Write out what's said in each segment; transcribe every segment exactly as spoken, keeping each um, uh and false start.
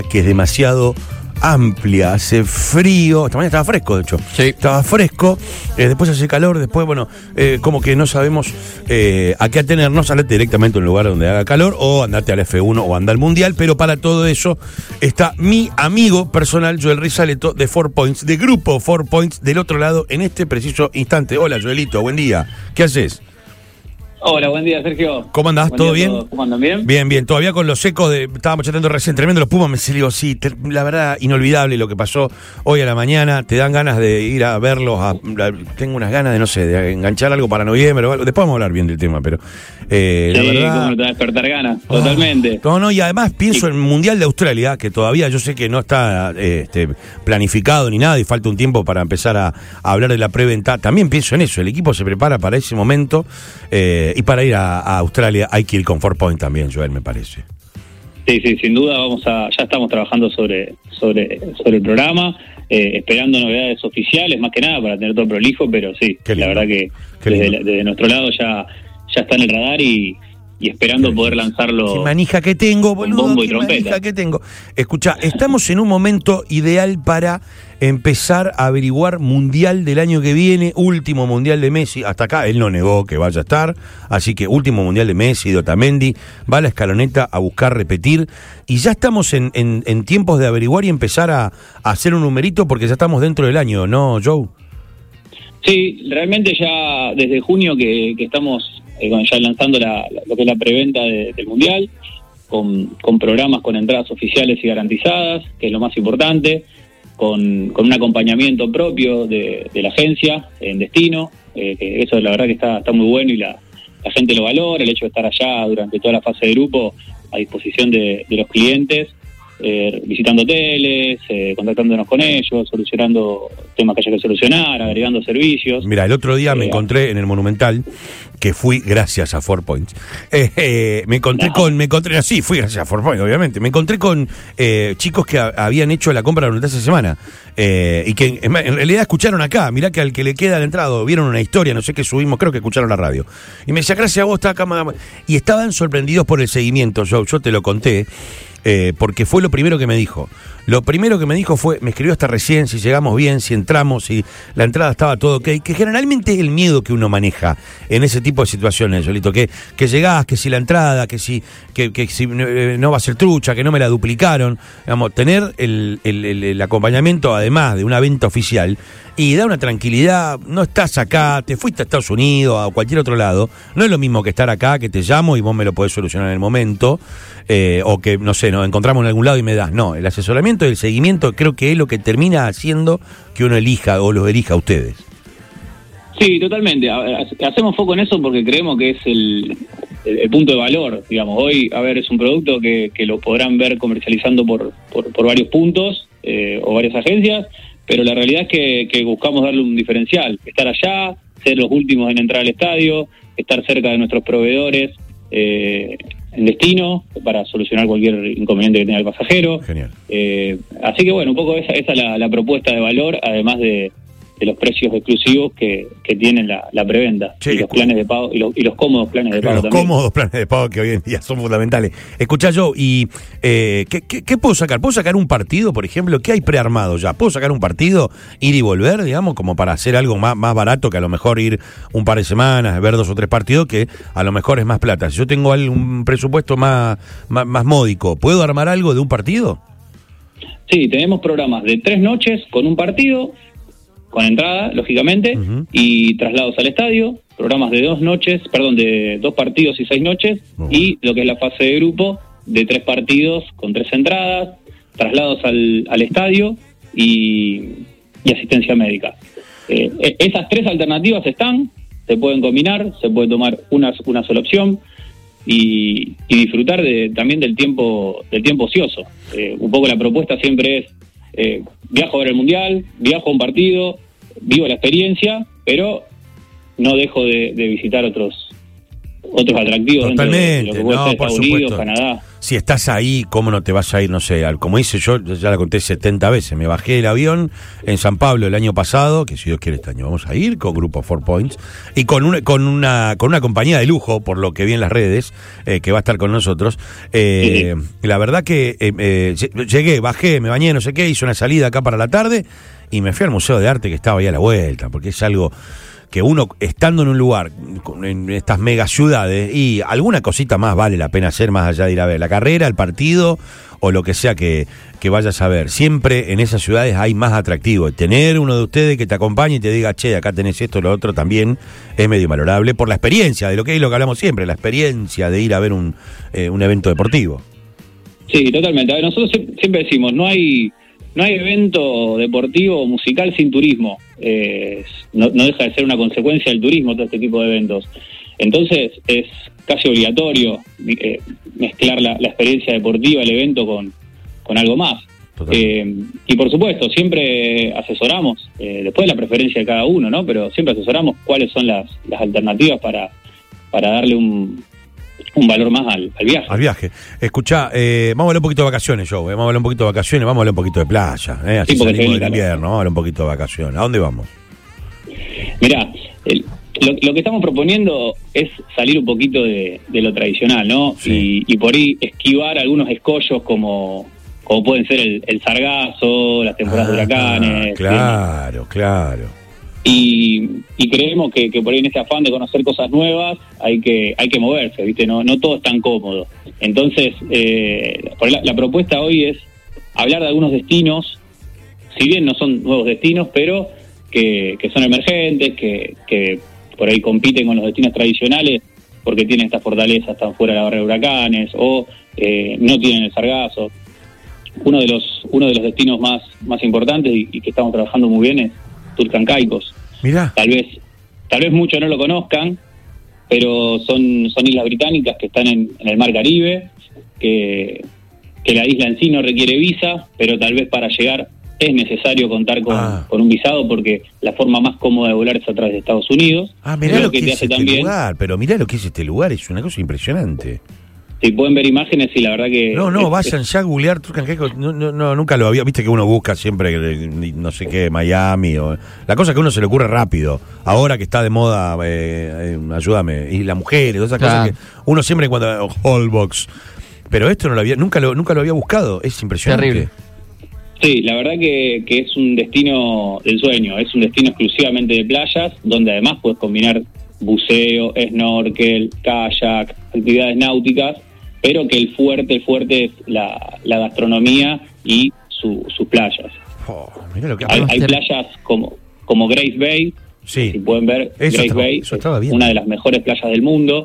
que es demasiado amplia, hace frío, esta mañana estaba fresco, de hecho, sí. estaba fresco, eh, después hace calor, después, bueno, eh, como que no sabemos eh, a qué atenernos, salete directamente a un lugar donde haga calor, o andate al F uno o anda al Mundial, pero para todo eso está mi amigo personal, Joel Rizaleto, de Four Points, de Grupo Four Points, del otro lado, en este preciso instante. Hola, Joelito, buen día, ¿qué haces? Hola, buen día, Sergio. ¿Cómo andás? Buen ¿Todo día a bien? todos. ¿Cómo andan bien? Bien, bien. Todavía con los ecos de... Estábamos chateando recién, tremendo los Pumas. Me digo, sí, te, la verdad, inolvidable lo que pasó hoy a la mañana. Te dan ganas de ir a verlos. A, a, tengo unas ganas de, no sé, de enganchar algo para noviembre o algo. Después vamos a hablar bien del tema, pero... Eh, sí, la verdad... cómo no te va a despertar ganas, Oh, totalmente. No, no, y además pienso en el Mundial de Australia, que todavía yo sé que no está eh, este, planificado ni nada y falta un tiempo para empezar a, a hablar de la preventa. También pienso en eso. El equipo se prepara para ese momento eh, y para ir a... a Australia hay que ir con Four Point también, Joel, me parece. Sí, sí, sin duda vamos a, ya estamos trabajando sobre, sobre, sobre el programa, eh, esperando novedades oficiales, más que nada para tener todo prolijo, pero sí, la verdad que desde, desde nuestro lado ya, ya está en el radar y, y esperando poder lanzarlo. Qué manija que tengo, boludo, bombo y qué trompeta. manija que tengo. Escuchá, estamos en un momento ideal para empezar a averiguar Mundial del año que viene, último Mundial de Messi, hasta acá él no negó que vaya a estar, así que último Mundial de Messi, de Otamendi, va a la escaloneta a buscar repetir, y ya estamos en, en, en tiempos de averiguar y empezar a, a hacer un numerito, porque ya estamos dentro del año, ¿no, Joe? Sí, realmente ya desde junio que, que estamos eh, ya lanzando la, la, lo que es la preventa de, del Mundial, con, con programas con entradas oficiales y garantizadas, que es lo más importante, con, con un acompañamiento propio de, de la agencia en destino, eh, que eso la verdad que está, está muy bueno y la, la gente lo valora, el hecho de estar allá durante toda la fase de grupo a disposición de, de los clientes, eh, visitando hoteles, eh, contactándonos con ellos, solucionando temas que haya que solucionar, agregando servicios. Mira, el otro día eh, me encontré en el Monumental, que fui gracias a Four Points. Eh, eh, me encontré no. con, me encontré así, fui gracias a Four Points, obviamente. Me encontré con eh, chicos que a, habían hecho la compra durante esa semana eh, y que en, en realidad escucharon acá. Mirá que al que le queda la entrada, vieron una historia, no sé qué subimos, creo que escucharon la radio. Y me decía, gracias a vos, está acá. Y estaban sorprendidos por el seguimiento, yo, yo te lo conté. Eh, porque fue lo primero que me dijo. Lo primero que me dijo fue, me escribió hasta recién, si llegamos bien, si entramos, si la entrada estaba todo ok, que generalmente es el miedo que uno maneja en ese tipo de situaciones, Solito, que, que llegás, que si la entrada, que si, que, que si no va a ser trucha, que no me la duplicaron, digamos, tener el, el, el, el acompañamiento además de una venta oficial y da una tranquilidad, no estás acá, te fuiste a Estados Unidos, a cualquier otro lado, no es lo mismo que estar acá, que te llamo y vos me lo podés solucionar en el momento, eh, o que, no sé, nos encontramos en algún lado y me das, no, el asesoramiento y el seguimiento creo que es lo que termina haciendo que uno elija o los elija a ustedes. Sí, totalmente, hacemos foco en eso porque creemos que es el, el, el punto de valor, digamos, hoy, a ver, es un producto que, que lo podrán ver comercializando por, por, por varios puntos eh, o varias agencias, pero la realidad es que, que buscamos darle un diferencial, estar allá, ser los últimos en entrar al estadio, estar cerca de nuestros proveedores eh, en destino para solucionar cualquier inconveniente que tenga el pasajero. Genial. Eh, así que bueno, un poco esa, esa es la, la propuesta de valor, además de, de los precios exclusivos que, que tienen la, la preventa, sí, y los planes de pago y los, y los cómodos planes de pago los también. cómodos planes de pago que hoy en día son fundamentales. Escuchá, yo, y eh, ¿qué, qué, ¿qué puedo sacar? ¿Puedo sacar un partido, por ejemplo? ¿Qué hay prearmado ya? ¿Puedo sacar un partido, ir y volver, digamos, como para hacer algo más, más barato que a lo mejor ir un par de semanas, ver dos o tres partidos, que a lo mejor es más plata? Si yo tengo un presupuesto más, más, más módico, ¿puedo armar algo de un partido? Sí, tenemos programas de tres noches con un partido, con entrada, lógicamente, uh-huh. y traslados al estadio, programas de dos noches, perdón, de dos partidos y seis noches, uh-huh. y lo que es la fase de grupo, de tres partidos con tres entradas, traslados al, al estadio y, y asistencia médica. Eh, esas tres alternativas están, se pueden combinar, se puede tomar una, una sola opción y, y disfrutar de, también del tiempo, del tiempo ocioso. Eh, un poco la propuesta siempre es, Eh, viajo a ver el Mundial, viajo a un partido, vivo la experiencia, pero no dejo de, de visitar otros otros atractivos. Totalmente, dentro de lo que puede no, ser por Estados supuesto. Unidos, Canadá. si estás ahí, ¿cómo no te vas a ir? No sé, al- como hice yo, ya la conté setenta veces, me bajé del avión en San Pablo el año pasado, que si Dios quiere este año vamos a ir con Grupo Four Points, y con una, con una, con una compañía de lujo, por lo que vi en las redes, eh, que va a estar con nosotros. Eh, sí. La verdad que eh, eh, llegué, bajé, me bañé, no sé qué, hice una salida acá para la tarde, y me fui al Museo de Arte que estaba ahí a la vuelta, porque es algo que uno, estando en un lugar, en estas mega ciudades, y alguna cosita más vale la pena hacer más allá de ir a ver la carrera, el partido, o lo que sea que, que vayas a ver. Siempre en esas ciudades hay más atractivo. Tener uno de ustedes que te acompañe y te diga, che, acá tenés esto, lo otro, también es medio valorable por la experiencia, de lo que es lo que hablamos siempre, la experiencia de ir a ver un, eh, un evento deportivo. Sí, totalmente. A ver, nosotros siempre decimos, no hay... No hay evento deportivo o musical sin turismo. Eh, no, no deja de ser una consecuencia del turismo todo este tipo de eventos. Entonces es casi obligatorio eh, mezclar la, la experiencia deportiva, el evento, con, con algo más. Eh, y por supuesto, siempre asesoramos, eh, después de la preferencia de cada uno, ¿no? Pero siempre asesoramos cuáles son las, las alternativas para, para darle un... un valor más al, al viaje. Al viaje. Escuchá, eh, vamos a hablar un poquito de vacaciones, Joe. Eh, vamos a hablar un poquito de vacaciones, vamos a hablar un poquito de playa. Eh, así sí, salimos del invierno, vamos a hablar un poquito de vacaciones. ¿A dónde vamos? Mirá, el, lo, lo que estamos proponiendo es salir un poquito de, de lo tradicional, ¿no? Sí. Y, y por ahí esquivar algunos escollos como, como pueden ser el, el sargazo, las temporadas ah, de huracanes. Claro, ¿sí? claro. Y, y creemos que, que por ahí en este afán de conocer cosas nuevas hay que hay que moverse, ¿viste? No, no todo es tan cómodo. Entonces, eh, por la, la propuesta hoy es hablar de algunos destinos, si bien no son nuevos destinos, pero que, que son emergentes, que, que por ahí compiten con los destinos tradicionales porque tienen estas fortalezas, están fuera de la barrera de huracanes o eh, no tienen el sargazo. Uno de los uno de los destinos más, más importantes y, y que estamos trabajando muy bien es Turks and Caicos. Mirá. Tal vez, tal vez muchos no lo conozcan, pero son, son islas británicas que están en, en el Mar Caribe, que, que la isla en sí no requiere visa, pero tal vez para llegar es necesario contar con, ah. con un visado porque la forma más cómoda de volar es a través de Estados Unidos. Ah, mirá lo que, que es este también, lugar, pero mirá lo que es este lugar, es una cosa impresionante. Si pueden ver imágenes y la verdad que... No, no, es, vayan es, ya a googlear Turks and Caicos, no, no, no, nunca lo había, viste que uno busca siempre, no sé qué, Miami, o la cosa que a uno se le ocurre rápido, ahora que está de moda, eh, eh, ayúdame, y las mujeres, todas esas claro. cosas que uno siempre cuando, Holbox, pero esto no lo había, nunca lo, nunca lo había buscado, es impresionante. Terrible. Sí, la verdad que, que es un destino del sueño, es un destino exclusivamente de playas, donde además puedes combinar buceo, snorkel, kayak, actividades náuticas, pero que el fuerte, el fuerte es la, la gastronomía y su, sus playas. Oh, mirá lo que hay, hay playas como, como Grace Bay, sí. si pueden ver, eso Grace estaba, Bay eso estaba bien. Es una de las mejores playas del mundo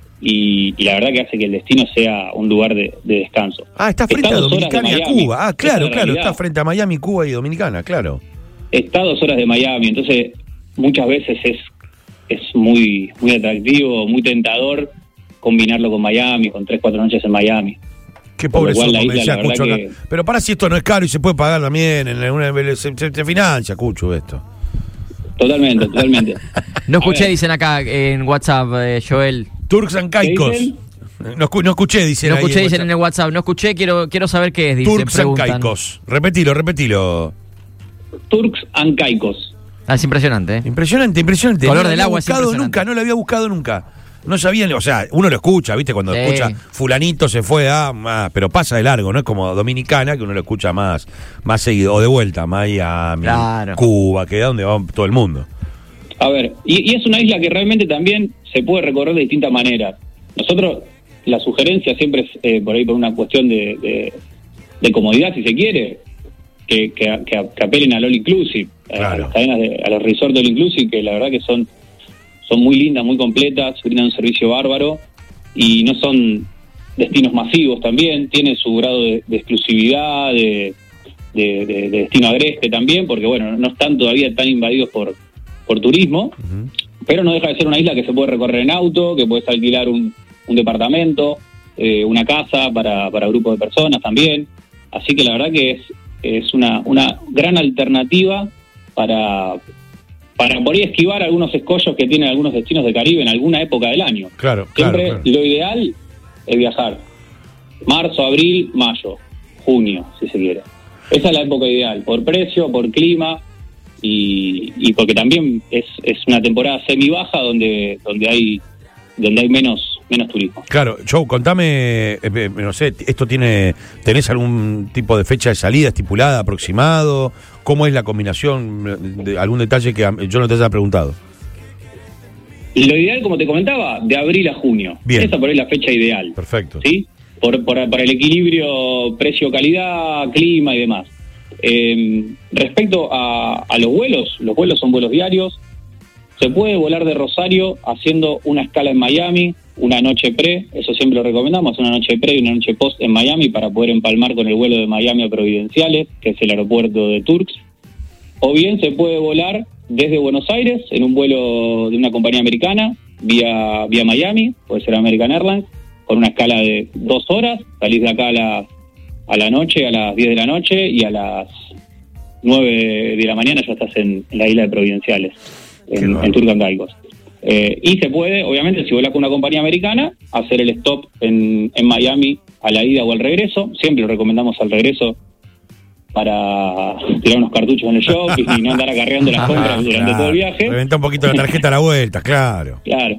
y, y la verdad que hace que el destino sea un lugar de, de descanso. Ah, está frente está a Dominicana y a Cuba. Ah, claro, claro, está frente a Miami, Cuba y Dominicana, claro. Está a dos horas de Miami, entonces muchas veces es, es muy, muy atractivo, muy tentador combinarlo con Miami, con tres, cuatro noches en Miami. Qué pobre somos, me decía Cucho acá. Que... Pero para si esto no es caro y se puede pagar también, en una, se, se, se financia, Cucho, esto. Totalmente, totalmente. No escuché, dicen acá en WhatsApp, eh, Joel. Turks and Caicos. No, no escuché, dicen No escuché, ahí dicen en el WhatsApp. No escuché, quiero quiero saber qué es, dicen, Turks preguntan. and Caicos. Repetilo, repetilo. Turks and Caicos. Ah, es impresionante, ¿eh? Impresionante, impresionante. El color no del agua es impresionante. Nunca, no lo había buscado nunca. No sabían, o sea, uno lo escucha, ¿viste? Cuando sí. escucha fulanito se fue a, ah, pero pasa de largo, ¿no? Es como Dominicana, que uno lo escucha más, más seguido, o de vuelta, Miami, claro. Cuba, que es donde va todo el mundo. A ver, y, y es una isla que realmente también se puede recorrer de distintas maneras. Nosotros, la sugerencia siempre es, eh, por ahí por una cuestión de, de, de comodidad, si se quiere, que, que, que, que apelen al all inclusive, claro. a las cadenas, de, a los resorts all inclusive, que la verdad que son son muy lindas, muy completas, brindan un servicio bárbaro y no son destinos masivos también, tienen su grado de, de exclusividad, de, de, de, de destino agreste también, porque bueno, no están todavía tan invadidos por, por turismo, uh-huh. pero no deja de ser una isla que se puede recorrer en auto, que puedes alquilar un, un departamento, eh, una casa para, para grupos de personas también, así que la verdad que es, es una, una gran alternativa para... para por ahí esquivar algunos escollos que tienen algunos destinos de Caribe en alguna época del año. Claro, Siempre claro, claro. Lo ideal es viajar. marzo, abril, mayo, junio, si se quiere. Esa es la época ideal, por precio, por clima y, y porque también es, es una temporada semi baja donde donde hay donde hay menos menos turismo. Claro, Joe, contame, eh, no sé, esto tiene, ¿tenés algún tipo de fecha de salida estipulada, aproximado? ¿Cómo es la combinación? De, ¿Algún detalle que yo no te haya preguntado? Lo ideal, como te comentaba, de abril a junio. Bien. Esa por ahí es la fecha ideal. Perfecto. ¿Sí? Por, por, por el equilibrio precio-calidad, clima y demás. Eh, respecto a, a los vuelos, los vuelos son vuelos diarios. Se puede volar de Rosario haciendo una escala en Miami, una noche pre, eso siempre lo recomendamos, una noche pre y una noche post en Miami para poder empalmar con el vuelo de Miami a Providenciales, que es el aeropuerto de Turks. O bien se puede volar desde Buenos Aires en un vuelo de una compañía americana vía vía Miami, puede ser American Airlines, con una escala de dos horas, salís de acá a la, a la noche, a las diez de la noche, y a las nueve de la mañana ya estás en, en la isla de Providenciales, en, en Turks and Caicos. Eh, y se puede, obviamente, si volás con una compañía americana, hacer el stop en, en Miami a la ida o al regreso. Siempre lo recomendamos al regreso para tirar unos cartuchos en el shopping y no andar acarreando las compras durante claro, todo el viaje. Reventa un poquito la tarjeta a la vuelta, claro. Claro.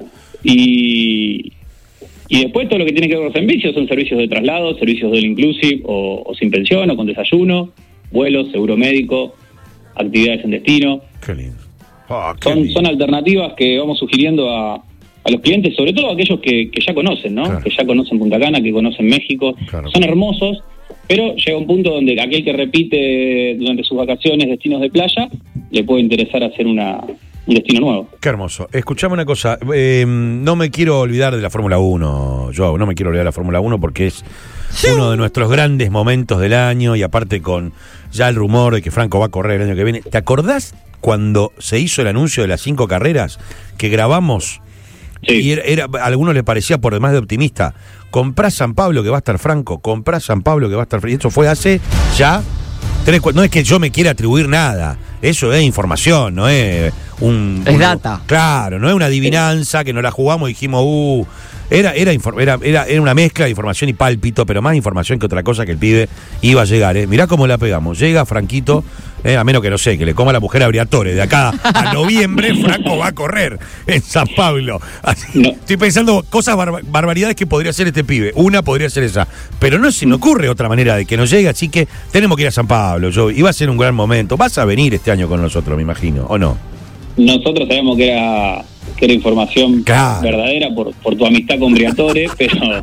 Y, y después todo lo que tiene que ver con los servicios son servicios de traslado, servicios del inclusive o, o sin pensión o con desayuno, vuelos, seguro médico, actividades en destino. Qué lindo. Oh, qué son, lindo. son alternativas que vamos sugiriendo a, a los clientes, sobre todo a aquellos que, que ya conocen, ¿no? Claro. Que ya conocen Punta Cana, que conocen México. Claro. Son hermosos, pero llega un punto donde aquel que repite durante sus vacaciones destinos de playa, le puede interesar hacer una, un destino nuevo. Qué hermoso. Escuchame una cosa, eh, no me quiero olvidar de la Fórmula uno, Joe, no me quiero olvidar de la Fórmula uno porque es uno de nuestros grandes momentos del año y aparte con ya el rumor de que Franco va a correr el año que viene. ¿Te acordás cuando se hizo el anuncio de las cinco carreras que grabamos? Sí. Y era, era, a algunos les parecía por demás de optimista. Comprá San Pablo que va a estar Franco, comprá San Pablo que va a estar Franco. Y eso fue hace ya tres, cuatro, no es que yo me quiera atribuir nada, eso es información, no es un... Es un, data. Claro, no es una adivinanza que nos la jugamos y dijimos, uh... Era, era, era, era, era una mezcla de información y pálpito, pero más información que otra cosa que el pibe iba a llegar. ¿eh? Mirá cómo la pegamos. Llega Franquito, eh, a menos que no sé, que le coma la mujer a Briatore. De acá a noviembre, Franco va a correr en San Pablo. Así, No. Estoy pensando cosas, bar, barbaridades que podría hacer este pibe. Una podría ser esa. Pero no se me ocurre otra manera de que nos llegue, así que tenemos que ir a San Pablo. Yo, y va a ser un gran momento. Vas a venir este año con nosotros, me imagino, ¿o no? Nosotros sabemos que era que era información Claro. verdadera por, por tu amistad con Briatore, pero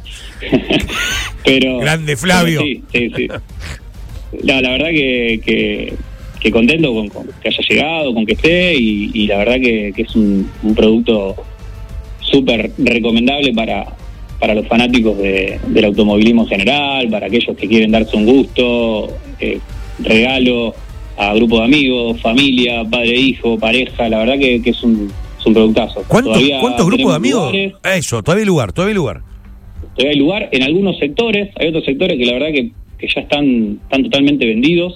pero Grande Flavio. pero sí, sí, sí. No, la verdad que, que, que contento con, con que haya llegado, con que esté y, y la verdad que, que es un, un producto súper recomendable para para los fanáticos de, del automovilismo en general, para aquellos que quieren darse un gusto, eh, regalo a grupo de amigos, familia, padre, hijo, pareja. La verdad que, que es un, es un productazo. ¿Cuántos, Todavía ¿cuántos grupos de tenemos amigos? lugares, Eso, todavía hay lugar, todavía hay lugar. todavía hay lugar en algunos sectores. Hay otros sectores que la verdad que, que ya están, están totalmente vendidos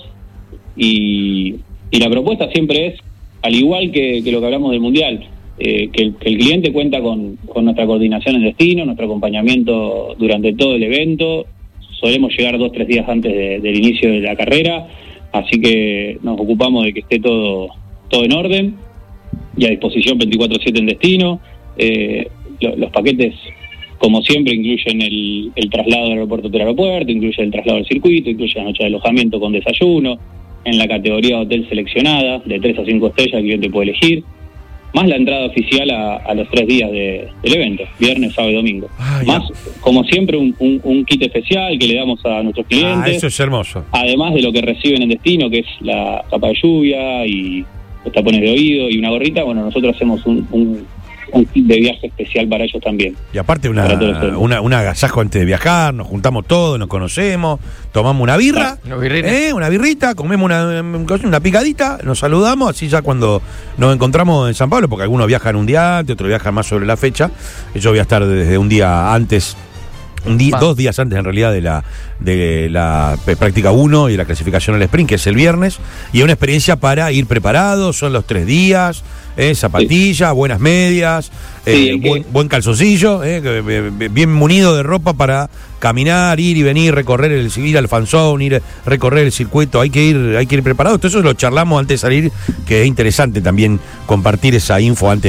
y, y la propuesta siempre es, al igual que, que lo que hablamos del Mundial, eh, que, el, que el cliente cuenta con, con nuestra coordinación en destino, nuestro acompañamiento durante todo el evento. Solemos llegar dos, tres días antes de, del inicio de la carrera, así que nos ocupamos de que esté todo todo en orden y a disposición veinticuatro siete en destino. Eh, lo, los paquetes, como siempre, incluyen el, el traslado del aeropuerto del aeropuerto, incluye el traslado del circuito, incluye la noche de alojamiento con desayuno, en la categoría de hotel seleccionada, de tres a cinco estrellas, el cliente puede elegir, más la entrada oficial a, a los tres días de, del evento, viernes, sábado y domingo. Ah, más, como siempre, un, un, un kit especial que le damos a nuestros clientes. Ah, eso es hermoso. Además de lo que reciben en destino, que es la capa de lluvia y los tapones de oído y una gorrita, bueno, nosotros hacemos un, un, un kit de viaje especial para ellos también. Y aparte una, Para todos ustedes. una, un agasajo antes de viajar, nos juntamos todos, nos conocemos, tomamos una birra, Una birrita. ¿eh? una birrita, comemos una, una picadita, nos saludamos, así ya cuando nos encontramos en San Pablo, porque algunos viajan un día antes, otros viajan más sobre la fecha, yo voy a estar desde un día antes Un día, Va. dos días antes en realidad de la de la p- práctica uno y la clasificación al sprint, que es el viernes, y es una experiencia para ir preparados, son los tres días, eh, zapatillas, sí. buenas medias, eh, Sí, el que- buen, buen calzoncillo, eh, que- eh, bien munido de ropa para caminar, ir y venir, recorrer el ir al fanzone, ir recorrer el circuito, hay que ir, hay que ir preparado. Todo eso lo charlamos antes de salir, que es interesante también compartir esa info antes